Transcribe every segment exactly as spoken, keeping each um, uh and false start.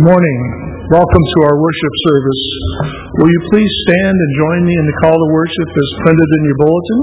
morning. Welcome to our worship service. Will you please stand and join me in the call to worship as printed in your bulletin?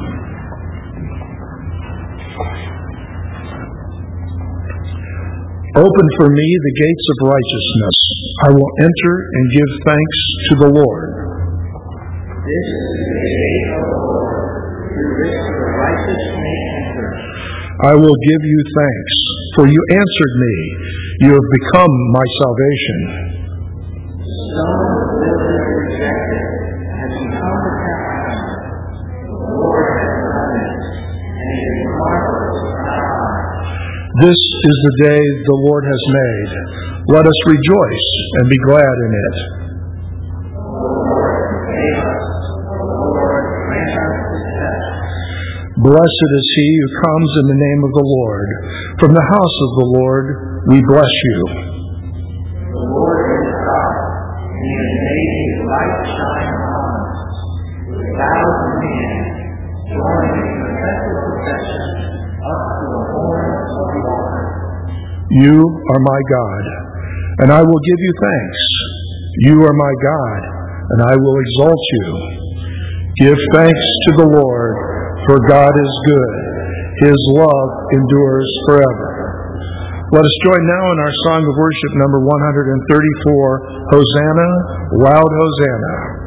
Open for me the gates of righteousness. I will enter and give thanks to the Lord. This is the gate of the Lord, through which the righteous may enter. I will give you thanks, for you answered me. You have become my salvation. The stone the builders rejected has become the cornerstone. The Lord has done it, and it is marvelous in our eyes. This is the day the Lord has made. Let us rejoice and be glad in it. The Lord save us. The Lord grant us success. Blessed is he who comes in the name of the Lord. From the house of the Lord we bless you. The Lord is God, and he has made his light shine on us. With vows and hands, joining in the festive procession up to the horn of the altar. You are my God, and I will give you thanks. You are my God, and I will exalt you. Give thanks to the Lord, for God is good. His love endures forever. Let us join now in our song of worship number one hundred thirty-four, Hosanna, Loud Hosanna.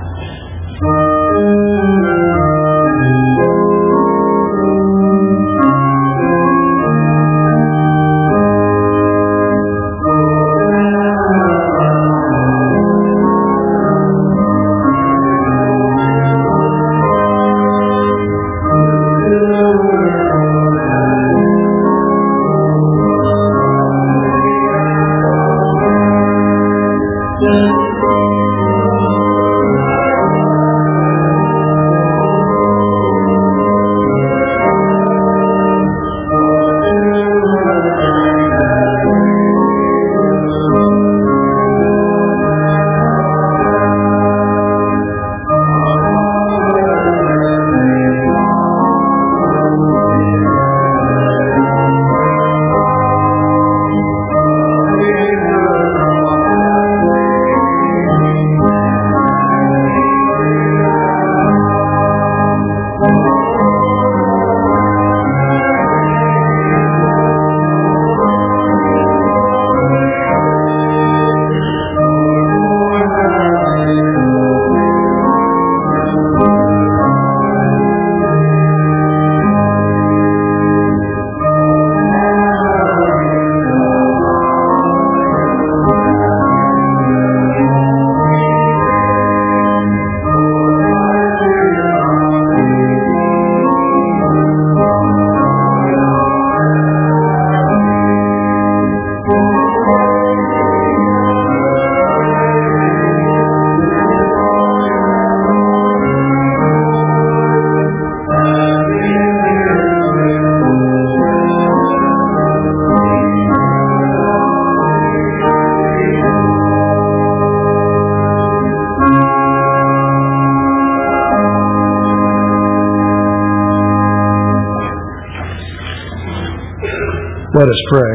Let us pray.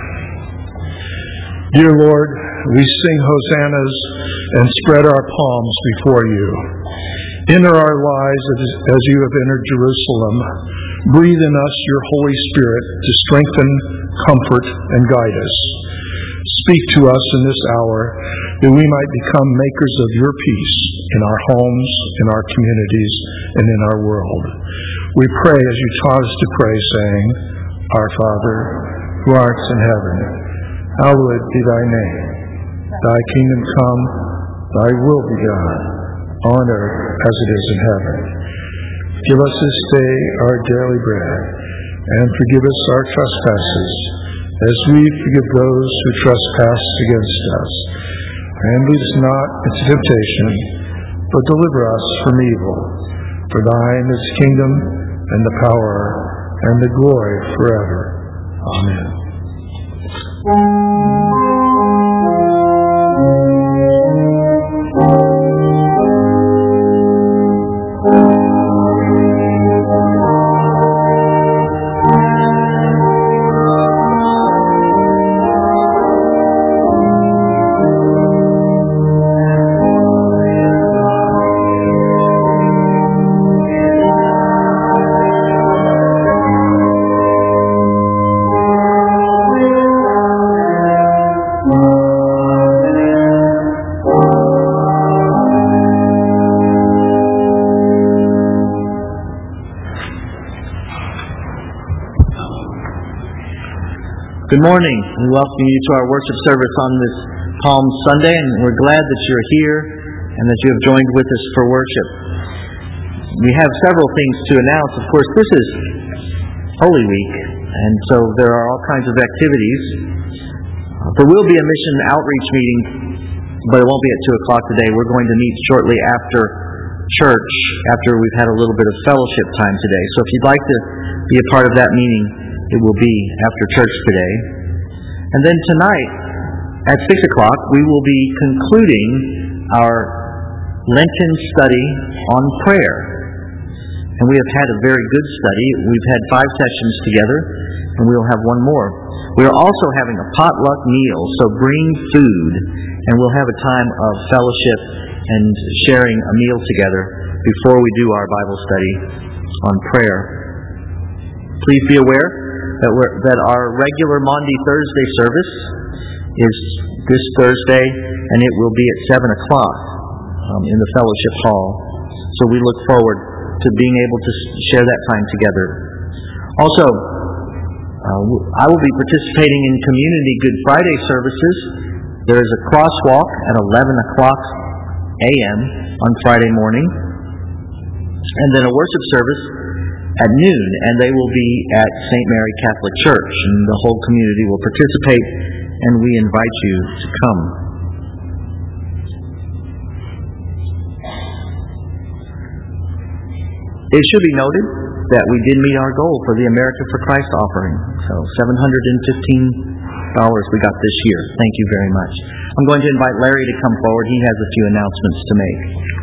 Dear Lord, we sing hosannas and spread our palms before you. Enter our lives as you have entered Jerusalem. Breathe in us your Holy Spirit to strengthen, comfort, and guide us. Speak to us in this hour that we might become makers of your peace in our homes, in our communities, and in our world. We pray as you taught us to pray, saying, Our Father, who art in heaven, hallowed be thy name. Thy kingdom come, thy will be done, on earth as it is in heaven. Give us this day our daily bread, and forgive us our trespasses, as we forgive those who trespass against us. And lead us not into temptation, but deliver us from evil. For thine is the kingdom, and the power, and the glory forever. Amen. Good morning. We welcome you to our worship service on this Palm Sunday, and we're glad that you're here and that you have joined with us for worship. We have several things to announce. Of course, this is Holy Week, and so there are all kinds of activities. Uh, there will be a mission outreach meeting, but it won't be at two o'clock today. We're going to meet shortly after church, after we've had a little bit of fellowship time today. So if you'd like to be a part of that meeting, it will be after church today. And then tonight, at six o'clock, we will be concluding our Lenten study on prayer. And we have had a very good study. We've had five sessions together, and we'll have one more. We are also having a potluck meal, so bring food, and we'll have a time of fellowship and sharing a meal together before we do our Bible study on prayer. Please be aware that we're, that our regular Maundy Thursday service is this Thursday, and it will be at seven o'clock um, in the fellowship hall. So we look forward to being able to share that time together. Also, uh, I will be participating in Community Good Friday services. There is a crosswalk at eleven o'clock a.m. on Friday morning, and then a worship service at noon, and they will be at Saint Mary Catholic Church, and the whole community will participate, and we invite you to come. It should be noted that we did meet our goal for the America for Christ offering, so seven hundred fifteen dollars we got this year. Thank you very much. I'm going to invite Larry to come forward. He has a few announcements to make.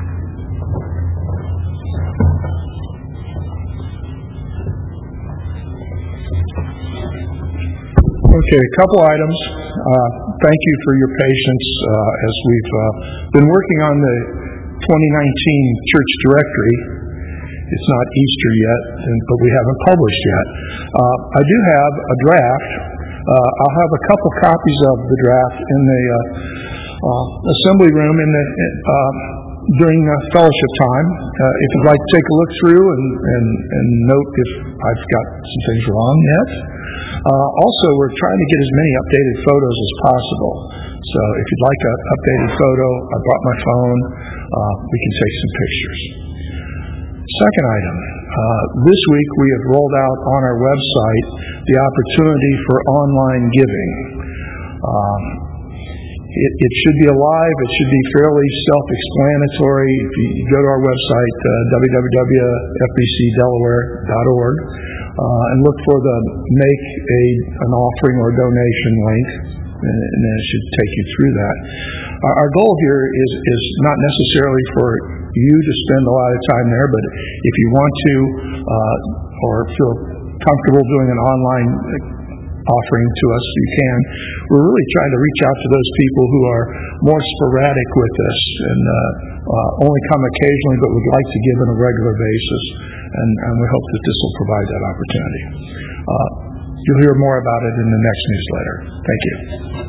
Okay, a couple items. Uh, thank you for your patience uh, as we've uh, been working on the twenty nineteen church directory. It's not Easter yet, but we haven't published yet. Uh, I do have a draft. Uh, I'll have a couple copies of the draft in the uh, uh, assembly room in the uh, during uh, fellowship time. Uh, if you'd like to take a look through and, and, and note if I've got some things wrong yet. Uh, also, we're trying to get as many updated photos as possible. So if you'd like an updated photo, I brought my phone. Uh, we can take some pictures. Second item. Uh, this week we have rolled out on our website the opportunity for online giving. Um, it, it should be alive. It should be fairly self-explanatory. If you go to our website, uh, w w w dot f b c delaware dot org, uh, and look for the Make a an Offering or Donation link, and, and it should take you through that. Our, our goal here is, is not necessarily for you to spend a lot of time there, but if you want to uh, or feel comfortable doing an online offering to us, you can. We're really trying to reach out to those people who are more sporadic with us and uh, uh, only come occasionally but would like to give on a regular basis, and, and we hope that this will provide that opportunity. Uh, you'll hear more about it in the next newsletter. Thank you.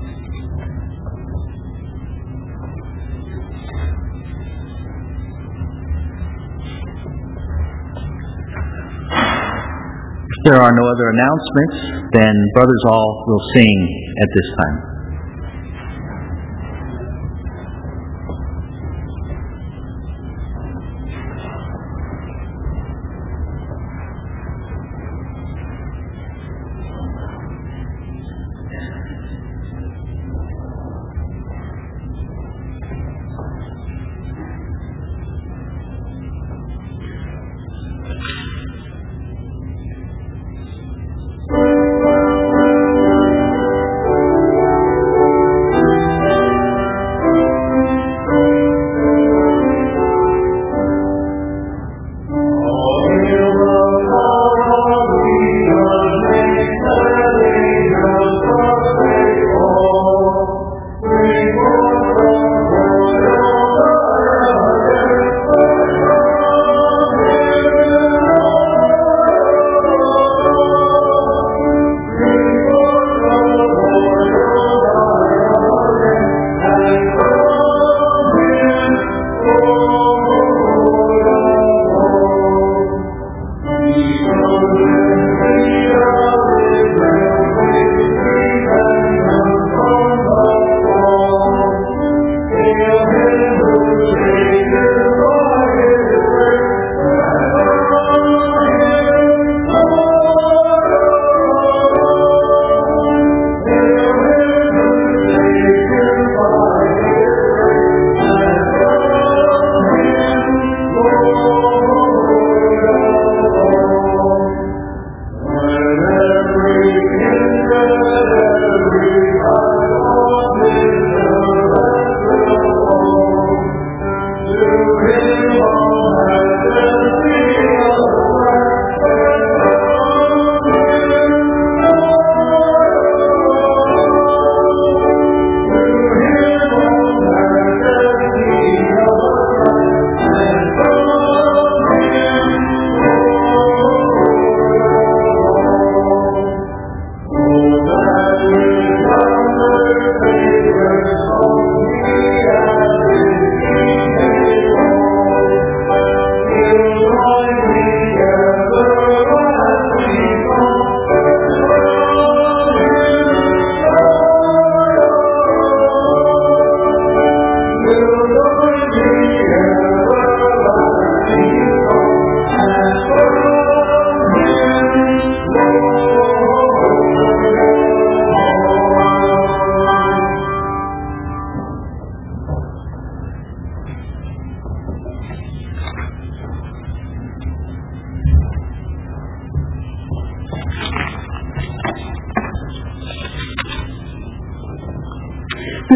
If there are no other announcements, then Brothers All will sing at this time.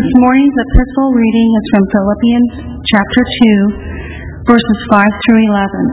This morning's epistle reading is from Philippians chapter two, verses five through eleven.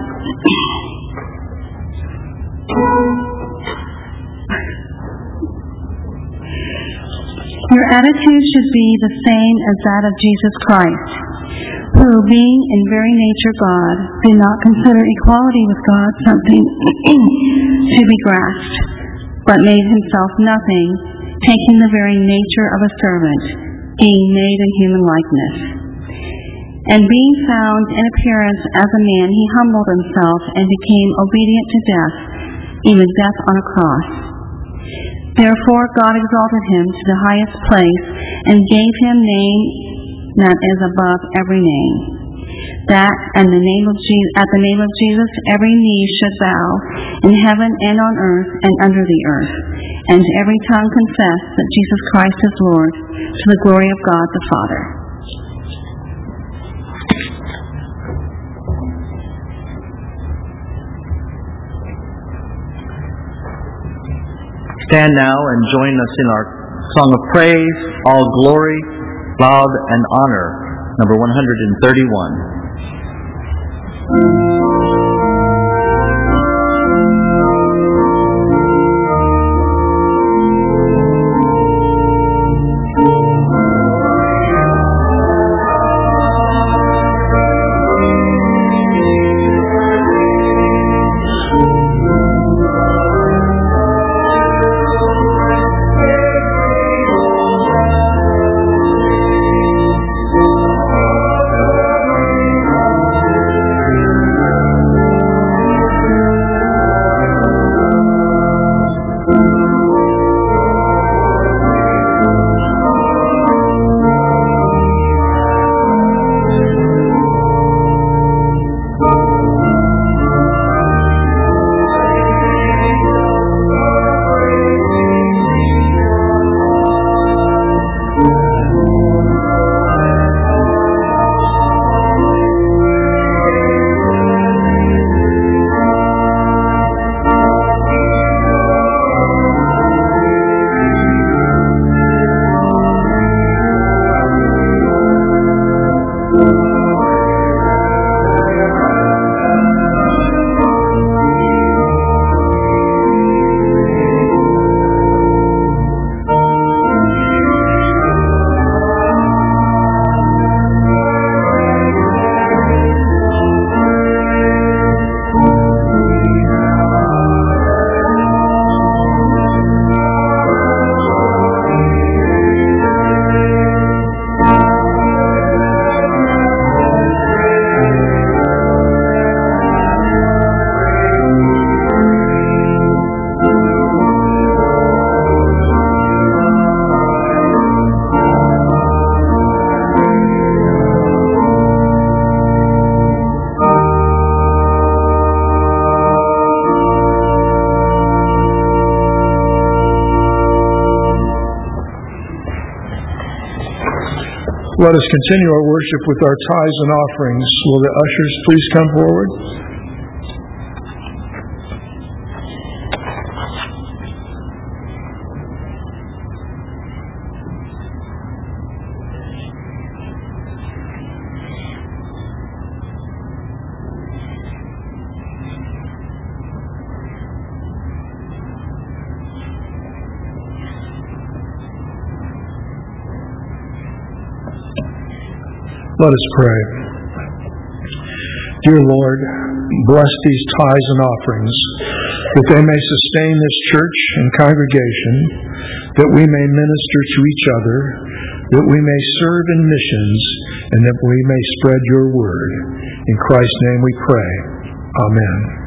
Your attitude should be the same as that of Jesus Christ, who, being in very nature God, did not consider equality with God something to be grasped, but made himself nothing, taking the very nature of a servant, being made in human likeness. And being found in appearance as a man, he humbled himself and became obedient to death, even death on a cross. Therefore God exalted him to the highest place and gave him name that is above every name, that and the name of Je- at the name of Jesus every knee should bow in heaven and on earth and under the earth, and every tongue confess that Jesus Christ is Lord, to the glory of God the Father. Stand now and join us in our song of praise, All Glory, Love, and Honor, number one thirty-one. Let us continue our worship with our tithes and offerings. Will the ushers please come forward? Let us pray. Dear Lord, bless these tithes and offerings, that they may sustain this church and congregation, that we may minister to each other, that we may serve in missions, and that we may spread your word. In Christ's name we pray. Amen.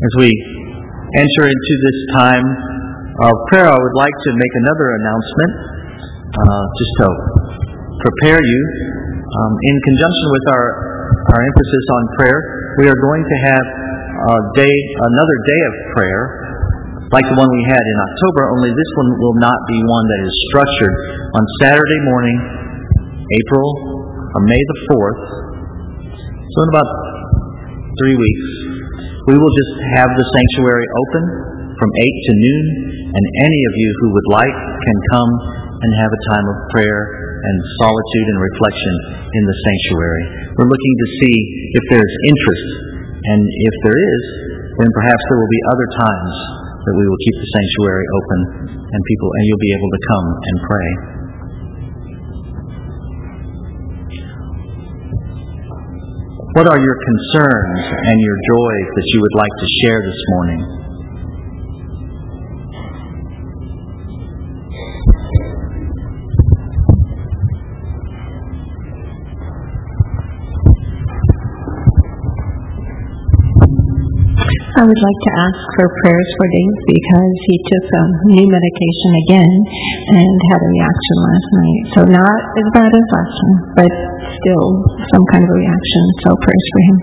As we enter into this time of prayer, I would like to make another announcement, uh, just to prepare you. Um, in conjunction with our, our emphasis on prayer, we are going to have a day, another day of prayer, like the one we had in October, only this one will not be one that is structured. On Saturday morning, April, or May the fourth, so in about three weeks, we will just have the sanctuary open from eight to noon, and any of you who would like can come and have a time of prayer and solitude and reflection in the sanctuary. We're looking to see if there's interest, and if there is, then perhaps there will be other times that we will keep the sanctuary open, and people, and you'll be able to come and pray. What are your concerns and your joys that you would like to share this morning? I would like to ask for prayers for Dave because he took um, new medication again and had a reaction last night. So not as bad as last one, but still some kind of a reaction. So prayers for him.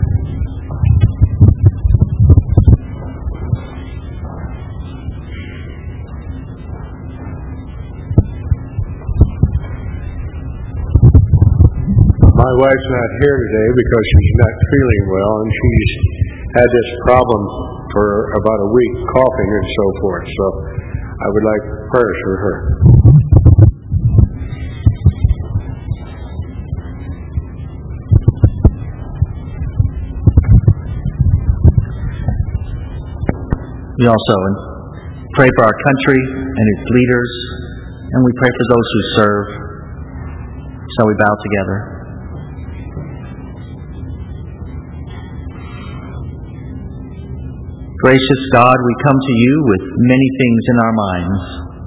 My wife's not here today because she's not feeling well, and she's had this problem for about a week, coughing and so forth. So I would like prayers for her. We also pray for our country and its leaders, and we pray for those who serve. Shall we bow together? Gracious God, we come to you with many things in our minds.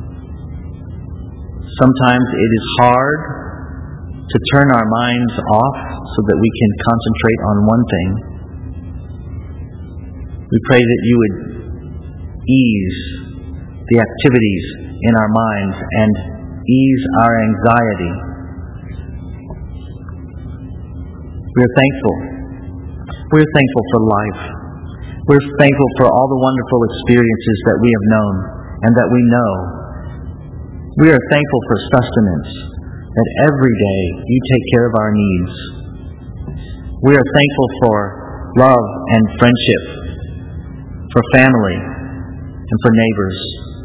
Sometimes it is hard to turn our minds off so that we can concentrate on one thing. We pray that you would ease the activities in our minds and ease our anxiety. We are thankful. We are thankful for life. We're thankful for all the wonderful experiences that we have known and that we know. We are thankful for sustenance, that every day you take care of our needs. We are thankful for love and friendship, for family, and for neighbors.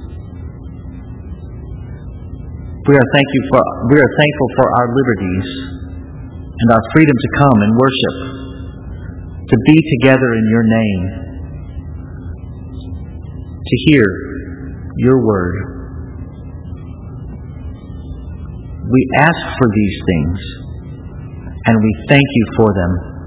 We are thank you for we are thankful for our liberties and our freedom to come and worship, to be together in your name, to hear your word. We ask for these things, and we thank you for them.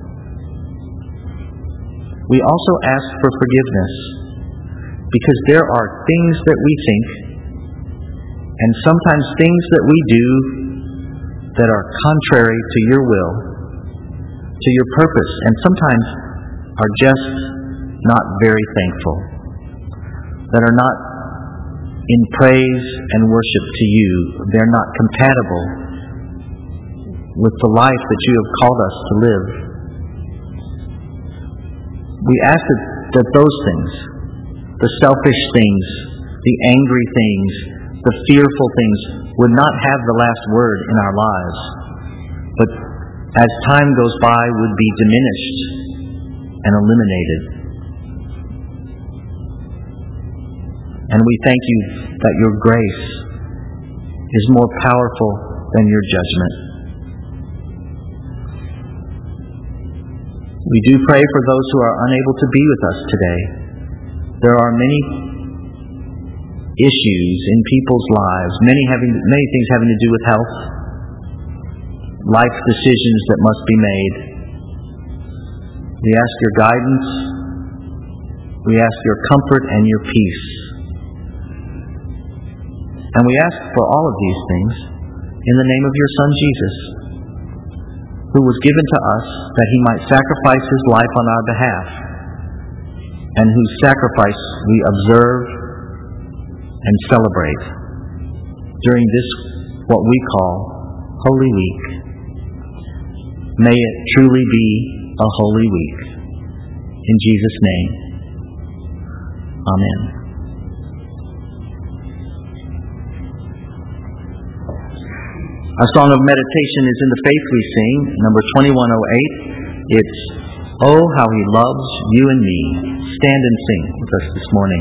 We also ask for forgiveness, because there are things that we think, and sometimes things that we do that are contrary to your will, to your purpose, and sometimes are just not very thankful, that are not in praise and worship to you. They're not compatible with the life that you have called us to live. We ask that, that those things, the selfish things, the angry things, the fearful things, would not have the last word in our lives, but as time goes by would be diminished and eliminated. And we thank you that your grace is more powerful than your judgment. We do pray for those who are unable to be with us today. There are many issues in people's lives, many having many things having to do with health, life decisions that must be made. We ask your guidance. We ask your comfort and your peace. And we ask for all of these things in the name of your Son Jesus, who was given to us that he might sacrifice his life on our behalf, and whose sacrifice we observe and celebrate during this, what we call Holy Week. May it truly be a holy week. In Jesus' name, amen. Our song of meditation is In the Faith We Sing, number twenty-one oh eight. It's Oh, How He Loves You and Me. Stand and sing with us this morning.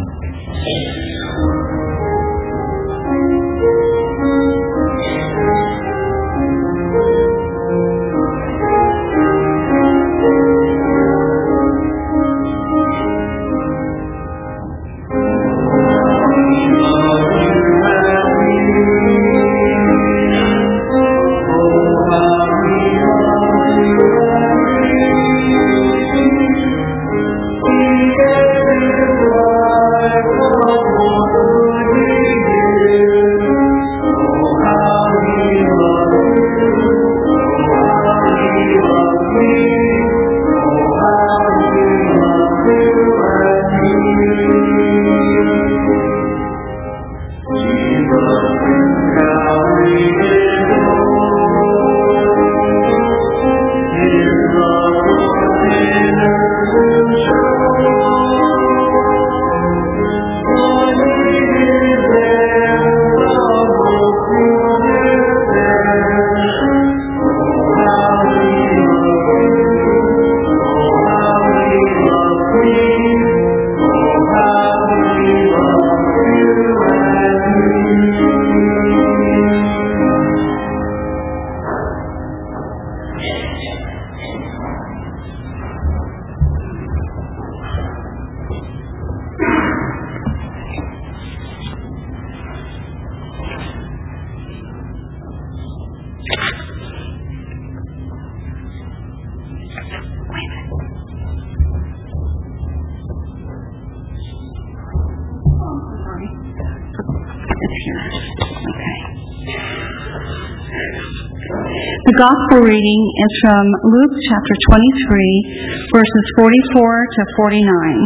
The Gospel reading is from Luke chapter twenty-three, verses forty-four to forty-nine.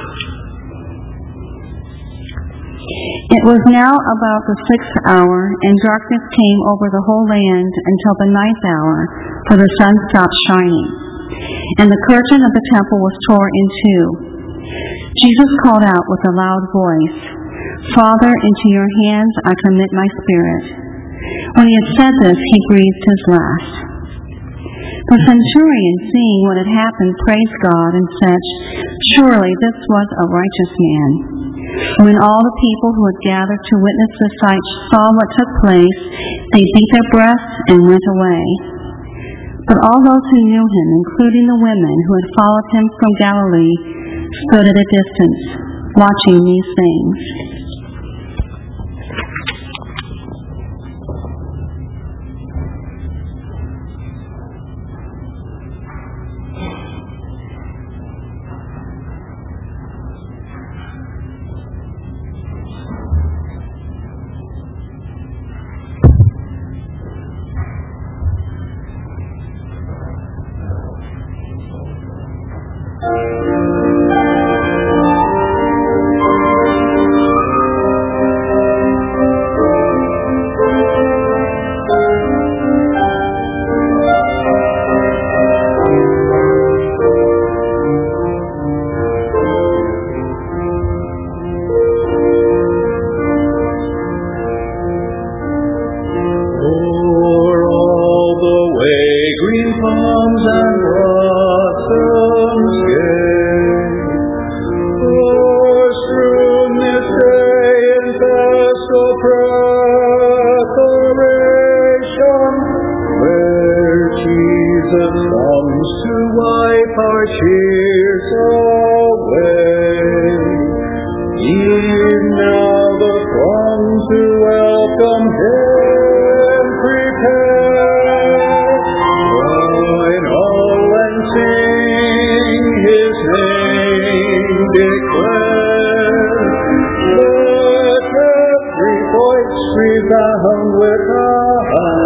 It was now about the sixth hour, and darkness came over the whole land until the ninth hour, for the sun stopped shining. And the curtain of the temple was torn in two. Jesus called out with a loud voice, "Father, into your hands I commit my spirit." When he had said this, he breathed his last. The centurion, seeing what had happened, praised God and said, "Surely this was a righteous man." When all the people who had gathered to witness the sight saw what took place, they beat their breasts and went away. But all those who knew him, including the women who had followed him from Galilee, stood at a distance, watching these things.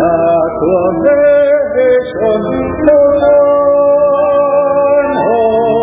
Acclamation,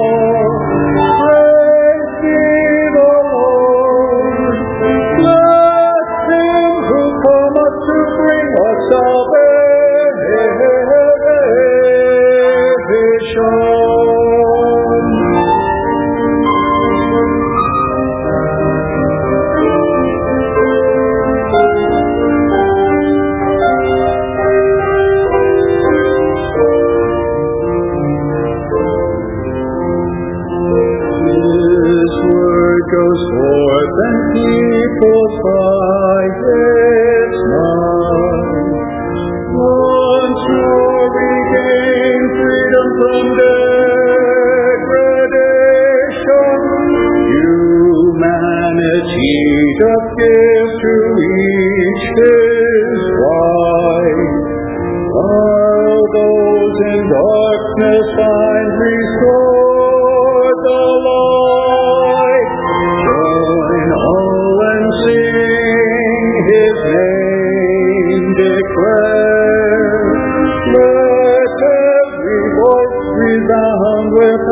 darkness find restored the light. Join all and sing His name declare. Let every voice resound with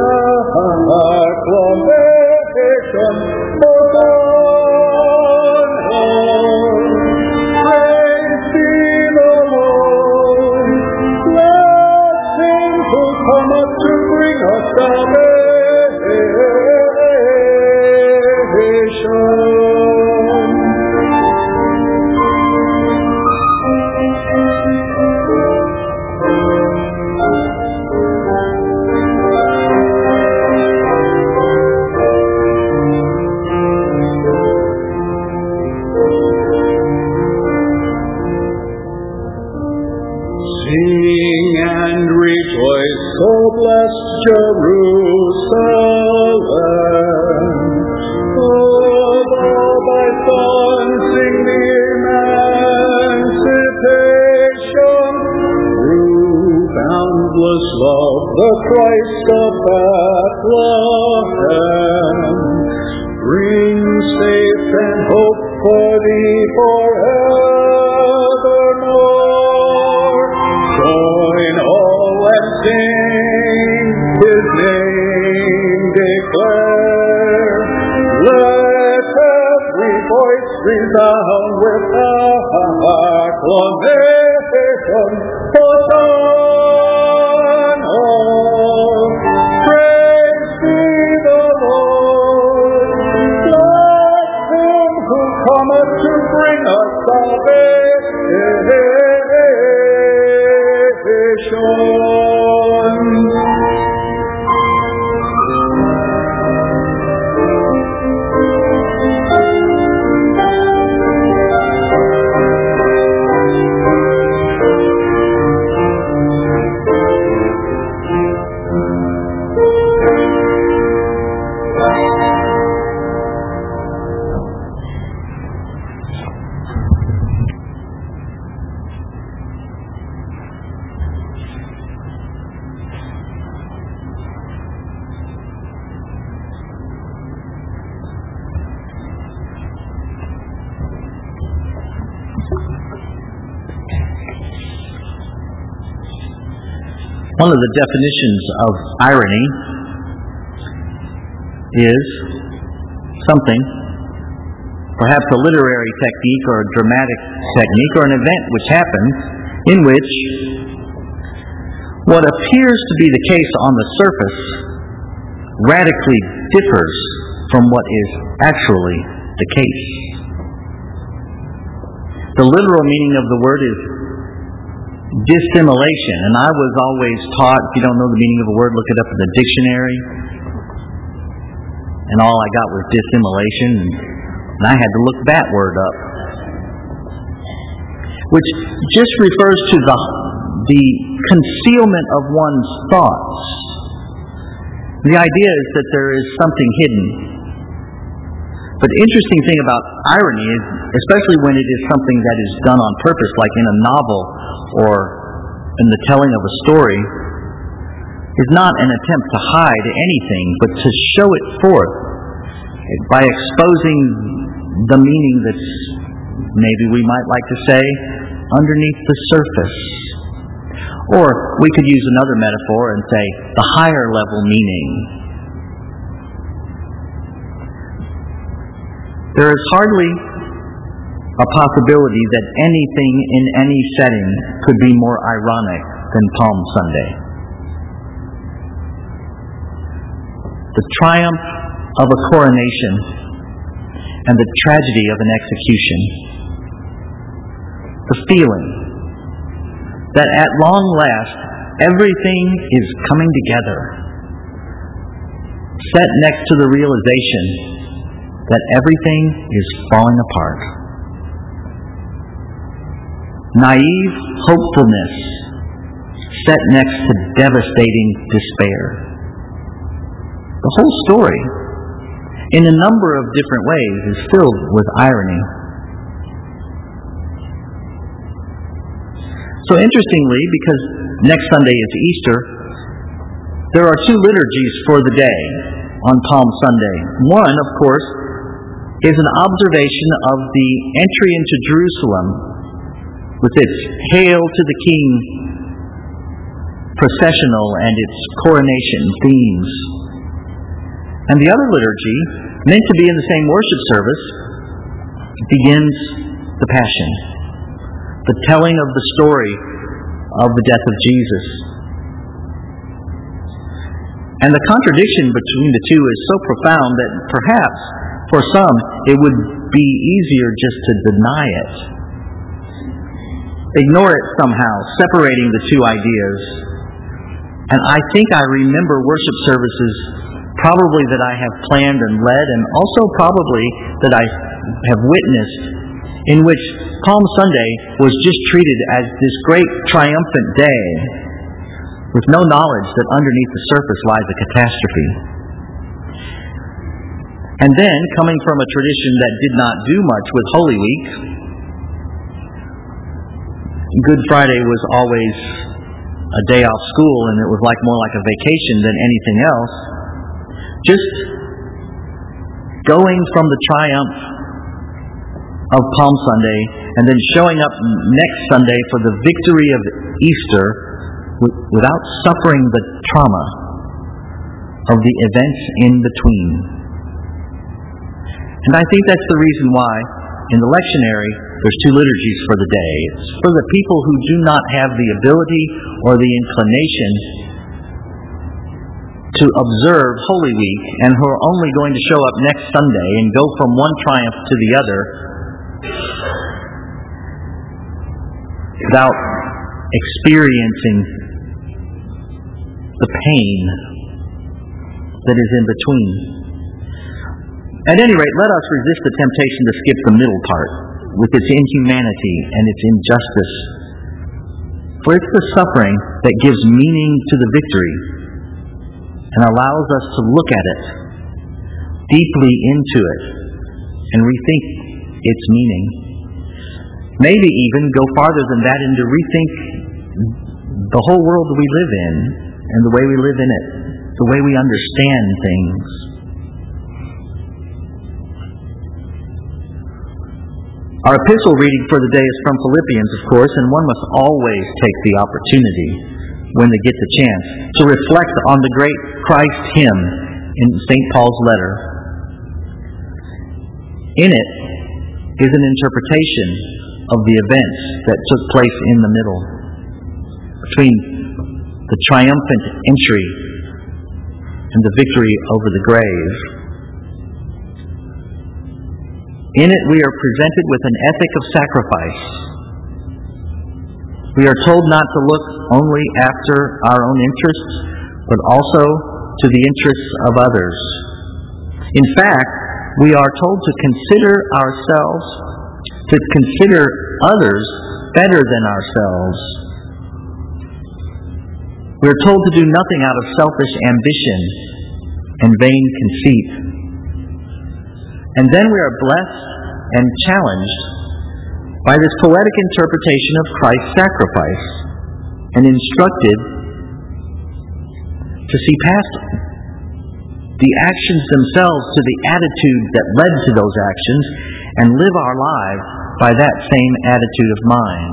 acclamation. Christ of Bethlehem, bring safe and hope for thee forevermore. Join all and sing His name declare. Let every voice resound with acclamation. Hosanna. One of the definitions of irony is something, perhaps a literary technique or a dramatic technique or an event which happens in which what appears to be the case on the surface radically differs from what is actually the case. The literal meaning of the word is dissimulation, and I was always taught, if you don't know the meaning of a word, look it up in the dictionary, and all I got was dissimulation, and I had to look that word up, which just refers to the the concealment of one's thoughts. The idea is that there is something hidden. But the interesting thing about irony is, especially when it is something that is done on purpose, like in a novel or in the telling of a story, is not an attempt to hide anything, but to show it forth by exposing the meaning that's, maybe we might like to say, underneath the surface. Or we could use another metaphor and say the higher level meaning. There is hardly a possibility that anything in any setting could be more ironic than Palm Sunday. The triumph of a coronation and the tragedy of an execution. The feeling that at long last everything is coming together, set next to the realization that everything is falling apart. Naive hopefulness set next to devastating despair. The whole story, in a number of different ways, is filled with irony. So interestingly, because next Sunday is Easter, There are two liturgies for the day on Palm Sunday. One, of course, is an observation of the entry into Jerusalem with its Hail to the King processional and its coronation themes. And the other liturgy, meant to be in the same worship service, begins the Passion, the telling of the story of the death of Jesus. And the contradiction between the two is so profound that perhaps for some it would be easier just to deny it, ignore it somehow, separating the two ideas. And I think I remember worship services probably that I have planned and led, and also probably that I have witnessed, in which Palm Sunday was just treated as this great triumphant day, with no knowledge that underneath the surface lies a catastrophe. And then, coming from a tradition that did not do much with Holy Week, Good Friday was always a day off school, and it was like more like a vacation than anything else. Just going from the triumph of Palm Sunday and then showing up next Sunday for the victory of Easter without suffering the trauma of the events in between. And I think that's the reason why in the lectionary there's two liturgies for the day. It's for the people who do not have the ability or the inclination to observe Holy Week and who are only going to show up next Sunday and go from one triumph to the other without experiencing the pain that is in between. At any rate, let us resist the temptation to skip the middle part with its inhumanity and its injustice. For it's the suffering that gives meaning to the victory and allows us to look at it, deeply into it, and rethink its meaning. Maybe even go farther than that and to rethink the whole world we live in and the way we live in it, the way we understand things. Our epistle reading for the day is from Philippians, of course, and one must always take the opportunity, when they get the chance, to reflect on the great Christ hymn in Saint Paul's letter. In it is an interpretation of the events that took place in the middle, between the triumphant entry and the victory over the grave. In it we are presented with an ethic of sacrifice. We are told not to look only after our own interests, but also to the interests of others. In fact, we are told to consider ourselves, to consider others better than ourselves. We are told to do nothing out of selfish ambition and vain conceit. And then we are blessed and challenged by this poetic interpretation of Christ's sacrifice, and instructed to see past the actions themselves to the attitude that led to those actions, and live our lives by that same attitude of mind.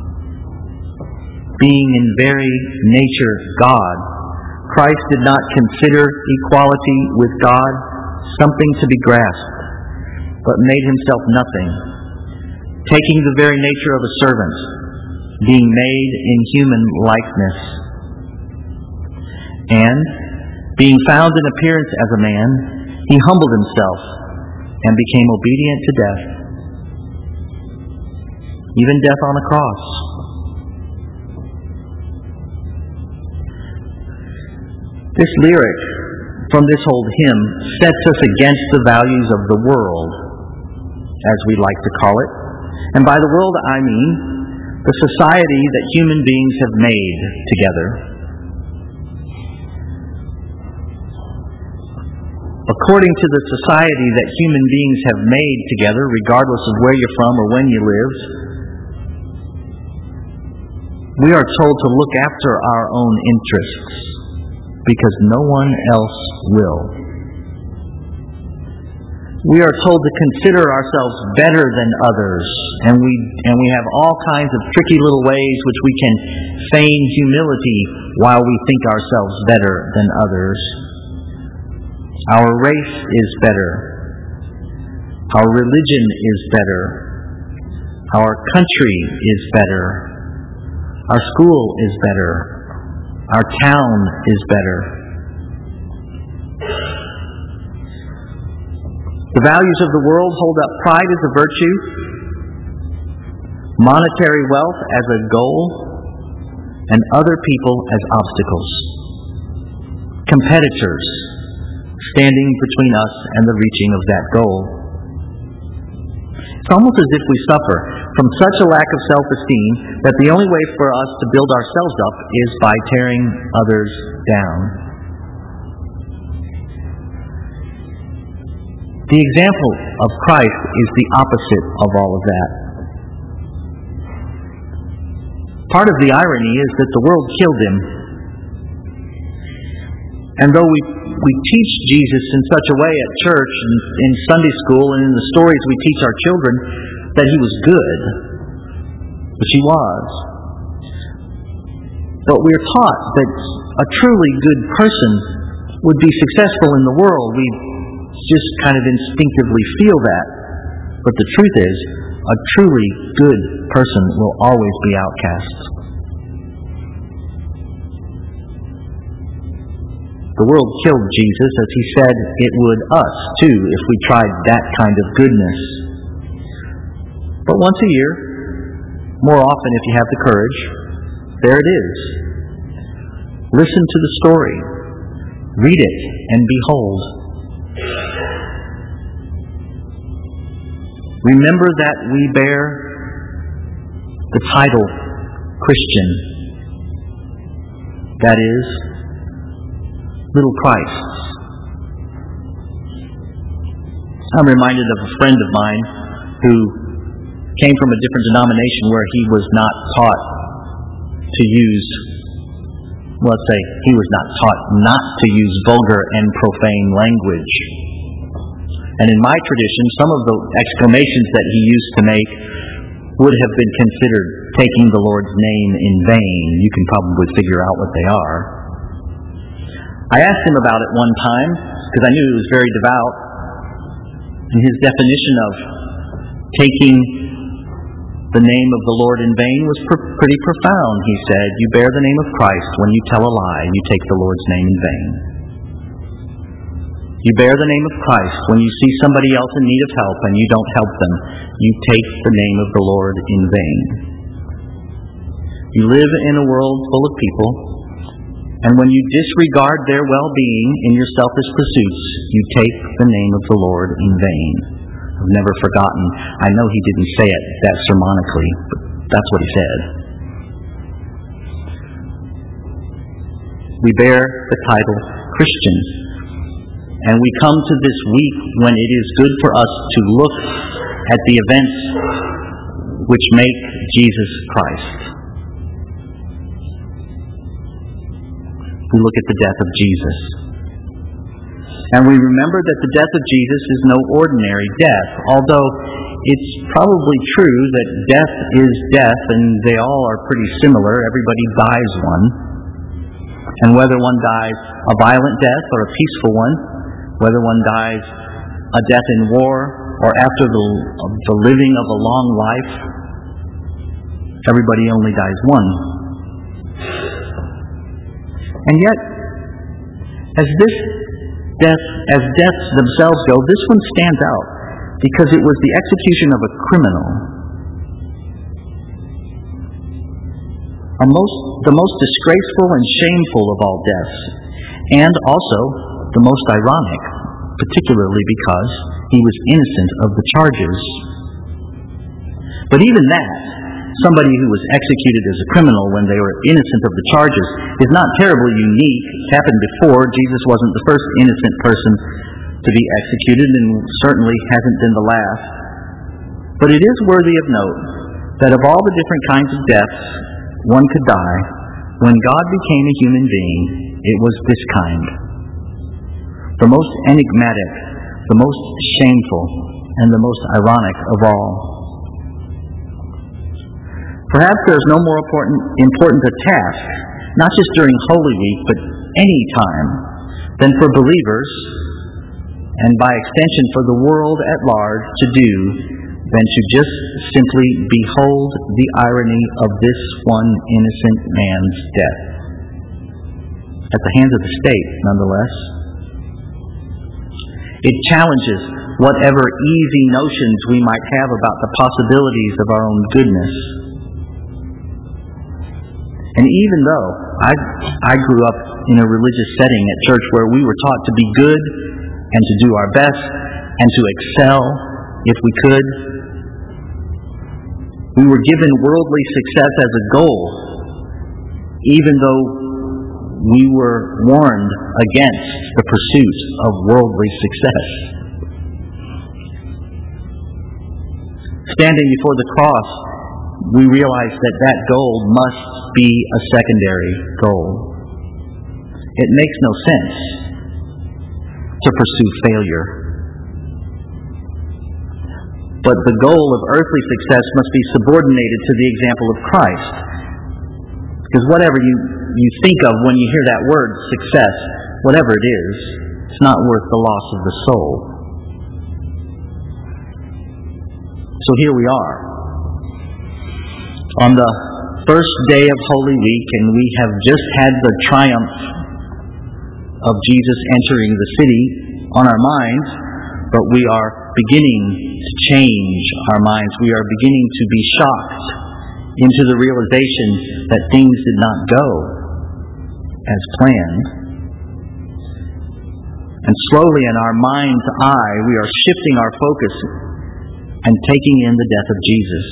Being in very nature God, Christ did not consider equality with God something to be grasped, but made himself nothing, taking the very nature of a servant, being made in human likeness. And, being found in appearance as a man, he humbled himself and became obedient to death, even death on a cross. This lyric from this old hymn sets us against the values of the world, as we like to call it. And by the world I mean the society that human beings have made together. According to the society that human beings have made together, regardless of where you're from or when you lived, we are told to look after our own interests because no one else will. We are told to consider ourselves better than others, and we and we have all kinds of tricky little ways which we can feign humility while we think ourselves better than others. Our race is better. Our religion is better. Our country is better. Our school is better. Our town is better. The values of the world hold up pride as a virtue, monetary wealth as a goal, and other people as obstacles. Competitors standing between us and the reaching of that goal. It's almost as if we suffer from such a lack of self-esteem that the only way for us to build ourselves up is by tearing others down. The example of Christ is the opposite of all of that. Part of the irony is that the world killed him. And though we we teach Jesus in such a way at church and in Sunday school and in the stories we teach our children that he was good, which he was, but we're taught that a truly good person would be successful in the world. We just kind of instinctively feel that. But the truth is, a truly good person will always be outcast. The world killed Jesus, as he said it would us, too, if we tried that kind of goodness. But once a year, more often if you have the courage, there it is. Listen to the story. Read it and behold. Remember that we bear the title Christian. That is, little Christs. I'm reminded of a friend of mine who came from a different denomination where he was not taught to use, well, let's say, he was not taught not to use vulgar and profane language. And in my tradition, some of the exclamations that he used to make would have been considered taking the Lord's name in vain. You can probably figure out what they are. I asked him about it one time, because I knew he was very devout, and his definition of taking the name of the Lord in vain was pr- pretty profound. He said, you bear the name of Christ when you tell a lie, you take the Lord's name in vain. You bear the name of Christ when you see somebody else in need of help and you don't help them, you take the name of the Lord in vain. You live in a world full of people, and when you disregard their well-being in your selfish pursuits, you take the name of the Lord in vain. I've never forgotten. I know he didn't say it that sermonically, but that's what he said. We bear the title Christian, and we come to this week when it is good for us to look at the events which make Jesus Christ. We look at the death of Jesus. And we remember that the death of Jesus is no ordinary death, although it's probably true that death is death and they all are pretty similar. Everybody dies one. And whether one dies a violent death or a peaceful one, whether one dies a death in war or after the, the living of a long life, everybody only dies one. And yet, as this death, as deaths themselves go, this one stands out because it was the execution of a criminal. A most, the most disgraceful and shameful of all deaths, and also the most ironic, particularly because he was innocent of the charges. But even that, somebody who was executed as a criminal when they were innocent of the charges, is not terribly unique. It's happened before. Jesus wasn't the first innocent person to be executed, and certainly hasn't been the last. But it is worthy of note that of all the different kinds of deaths one could die, when God became a human being, It was this kind. The most enigmatic, the most shameful, and the most ironic of all. Perhaps there is no more important, important a task, not just during Holy Week, but any time, than for believers, and by extension for the world at large, to do than to just simply behold the irony of this one innocent man's death. At the hands of the state, nonetheless. It challenges whatever easy notions we might have about the possibilities of our own goodness. And even though I, I grew up in a religious setting at church where we were taught to be good and to do our best and to excel if we could, we were given worldly success as a goal, even though we were warned against the pursuit of worldly success. Standing before the cross, we realize that that goal must be a secondary goal. It makes no sense to pursue failure. But the goal of earthly success must be subordinated to the example of Christ. Because whatever you, you think of when you hear that word, success, whatever it is, it's not worth the loss of the soul. So here we are, on the first day of Holy Week, and we have just had the triumph of Jesus entering the city on our minds, but we are beginning to change our minds. We are beginning to be shocked into the realization that things did not go as planned. And slowly in our mind's eye, we are shifting our focus and taking in the death of Jesus.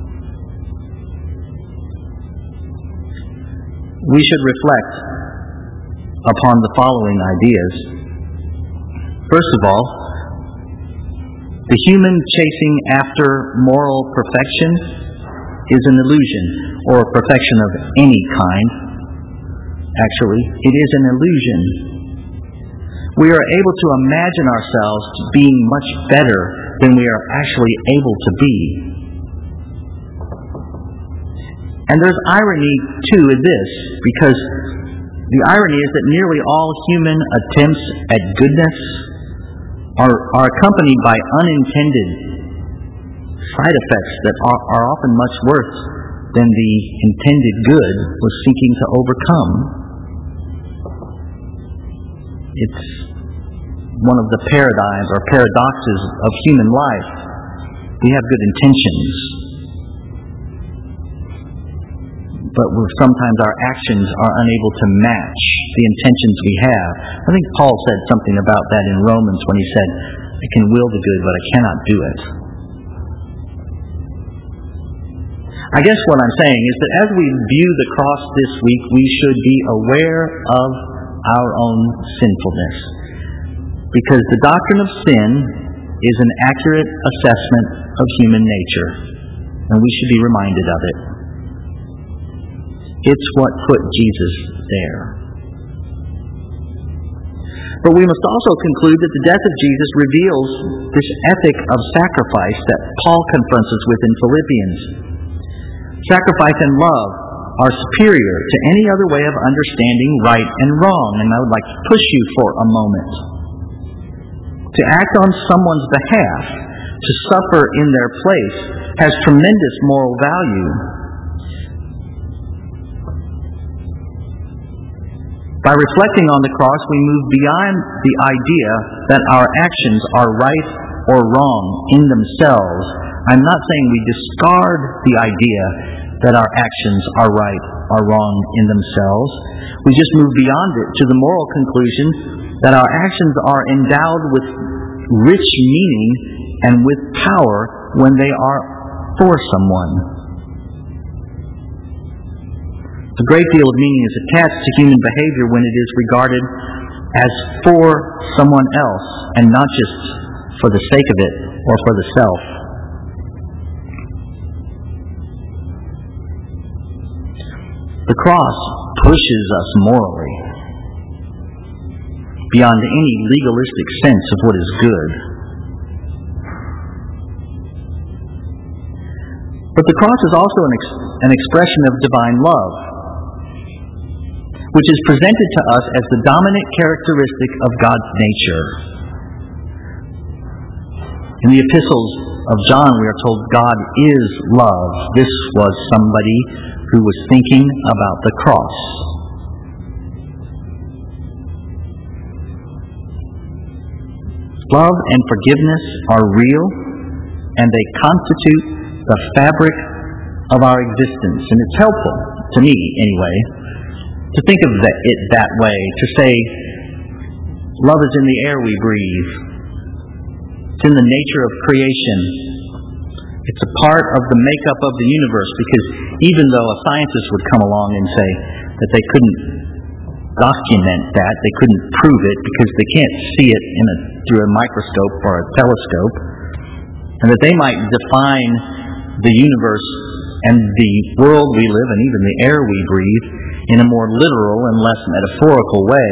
We should reflect upon the following ideas. First of all, the human chasing after moral perfection is an illusion, or perfection of any kind. Actually, it is an illusion. We are able to imagine ourselves being much better than we are actually able to be. And there's irony, too, in this, because the irony is that nearly all human attempts at goodness are, are accompanied by unintended side effects that are, are often much worse than the intended good was seeking to overcome. It's one of the paradigms or paradoxes of human life. We have good intentions, but we're, sometimes our actions are unable to match the intentions we have. I think Paul said something about that in Romans when he said, I can will the good, but I cannot do it. I guess what I'm saying is that as we view the cross this week, we should be aware of our own sinfulness. Because the doctrine of sin is an accurate assessment of human nature, and we should be reminded of it. It's what put Jesus there. But we must also conclude that the death of Jesus reveals this ethic of sacrifice that Paul confronts us with in Philippians. Sacrifice and love are superior to any other way of understanding right and wrong. And I would like to push you for a moment. To act on someone's behalf, to suffer in their place, has tremendous moral value. By reflecting on the cross, we move beyond the idea that our actions are right or wrong in themselves. I'm not saying we discard the idea that our actions are right or wrong in themselves. We just move beyond it to the moral conclusion that our actions are endowed with rich meaning and with power when they are for someone. A great deal of meaning is attached to human behavior when it is regarded as for someone else and not just for the sake of it or for the self. The cross pushes us morally. beyond any legalistic sense of what is good. But the cross is also an, ex- an expression of divine love, which is presented to us as the dominant characteristic of God's nature. In the epistles of John, we are told God is love. This was somebody who was thinking about the cross. Love and forgiveness are real, and they constitute the fabric of our existence. And it's helpful, to me anyway, to think of it that way, to say, love is in the air we breathe. It's in the nature of creation. It's a part of the makeup of the universe, because even though a scientist would come along and say that they couldn't document that, they couldn't prove it because they can't see it in a, through a microscope or a telescope, and that they might define the universe and the world we live in, even the air we breathe, in a more literal and less metaphorical way,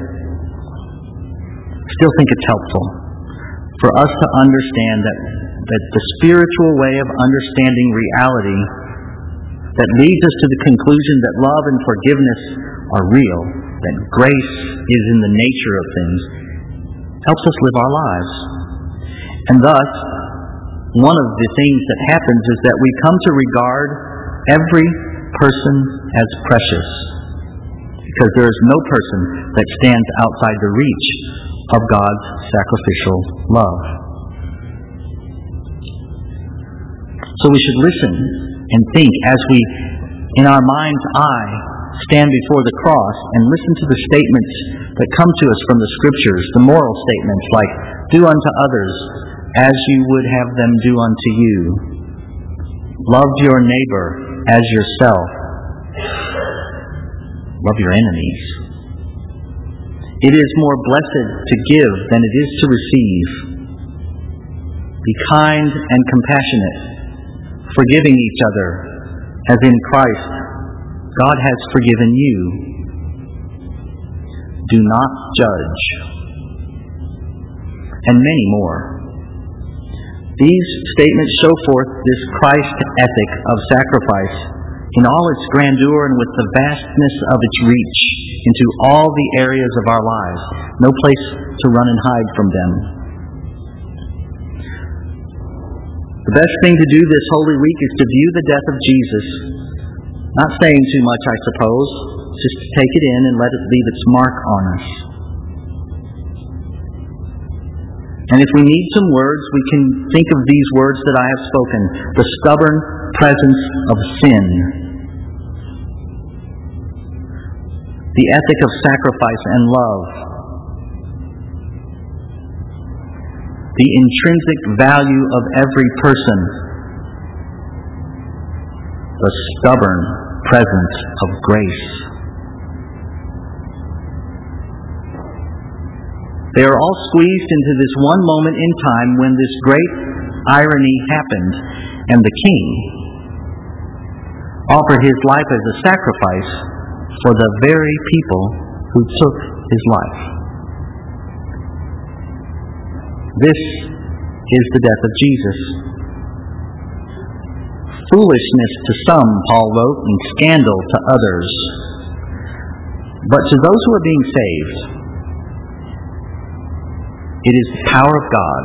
I still think it's helpful for us to understand that, that the spiritual way of understanding reality that leads us to the conclusion that love and forgiveness are real, that grace is in the nature of things, helps us live our lives. And thus, one of the things that happens is that we come to regard every person as precious, because there is no person that stands outside the reach of God's sacrificial love. So we should listen and think as we, in our mind's eye, stand before the cross and listen to the statements that come to us from the Scriptures, the moral statements like, do unto others as you would have them do unto you. Love your neighbor as yourself. Love your enemies. It is more blessed to give than it is to receive. Be kind and compassionate, forgiving each other, as in Christ God has forgiven you. Do not judge. And many more. These statements show forth this Christ ethic of sacrifice in all its grandeur and with the vastness of its reach into all the areas of our lives. No place to run and hide from them. The best thing to do this Holy Week is to view the death of Jesus, not saying too much, I suppose, just to take it in and let it leave its mark on us. And if we need some words, we can think of these words that I have spoken: the stubborn presence of sin, the ethic of sacrifice and love, the intrinsic value of every person, the stubborn presence of grace. They are all squeezed into this one moment in time when this great irony happened, and the king offered his life as a sacrifice for the very people who took his life. This is the death of Jesus. Foolishness to some, Paul wrote, and scandal to others. But to those who are being saved, it is the power of God.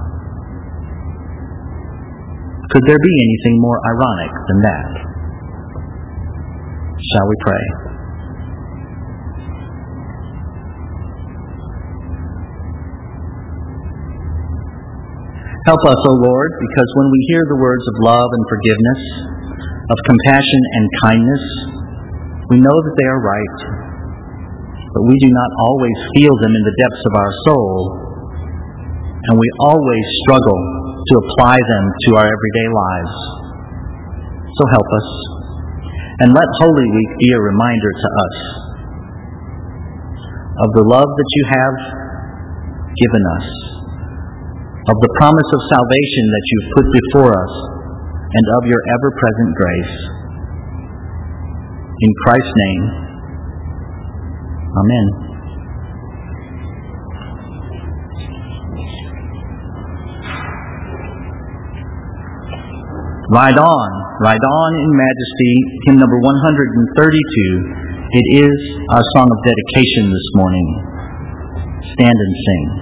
Could there be anything more ironic than that? Shall we pray? Help us, O Lord, because when we hear the words of love and forgiveness, of compassion and kindness, we know that they are right, but we do not always feel them in the depths of our soul, and we always struggle to apply them to our everyday lives. So help us, and let Holy Week be a reminder to us of the love that you have given us, of the promise of salvation that you've put before us, and of your ever-present grace. In Christ's name, Amen. Ride on, ride on in majesty, hymn number one hundred thirty-two. It is our song of dedication this morning. Stand and sing.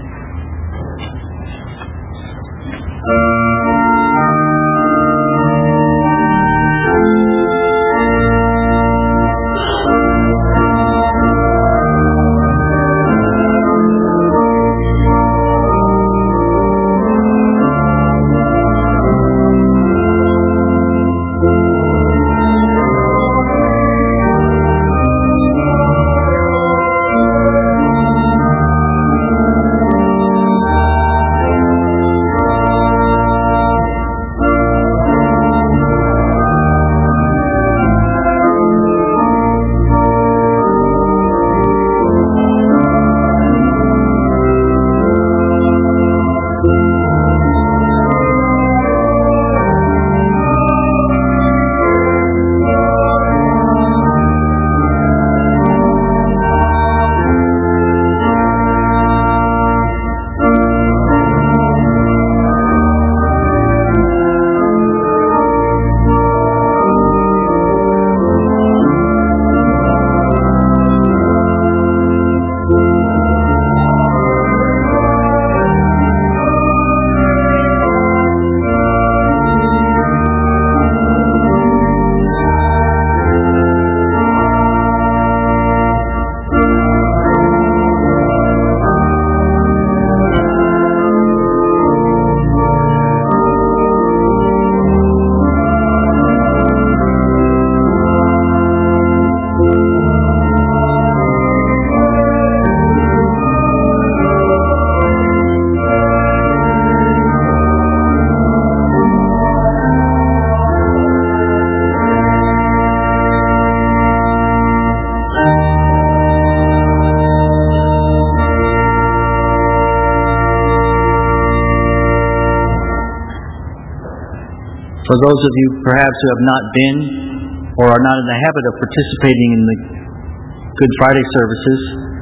For those of you perhaps who have not been or are not in the habit of participating in the Good Friday services,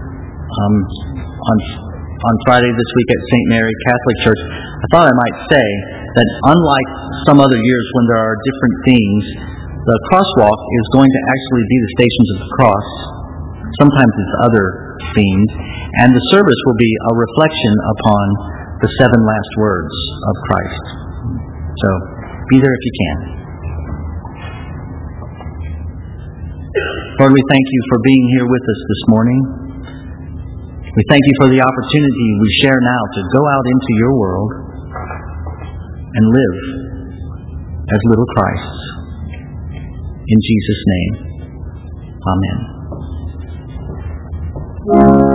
um, on on Friday this week at Saint Mary Catholic Church, I thought I might say that unlike some other years when there are different themes, the crosswalk is going to actually be the Stations of the Cross. Sometimes it's other themes, and the service will be a reflection upon the seven last words of Christ. So, be there if you can. Lord, we thank you for being here with us this morning. We thank you for the opportunity we share now to go out into your world and live as little Christs. In Jesus' name, amen.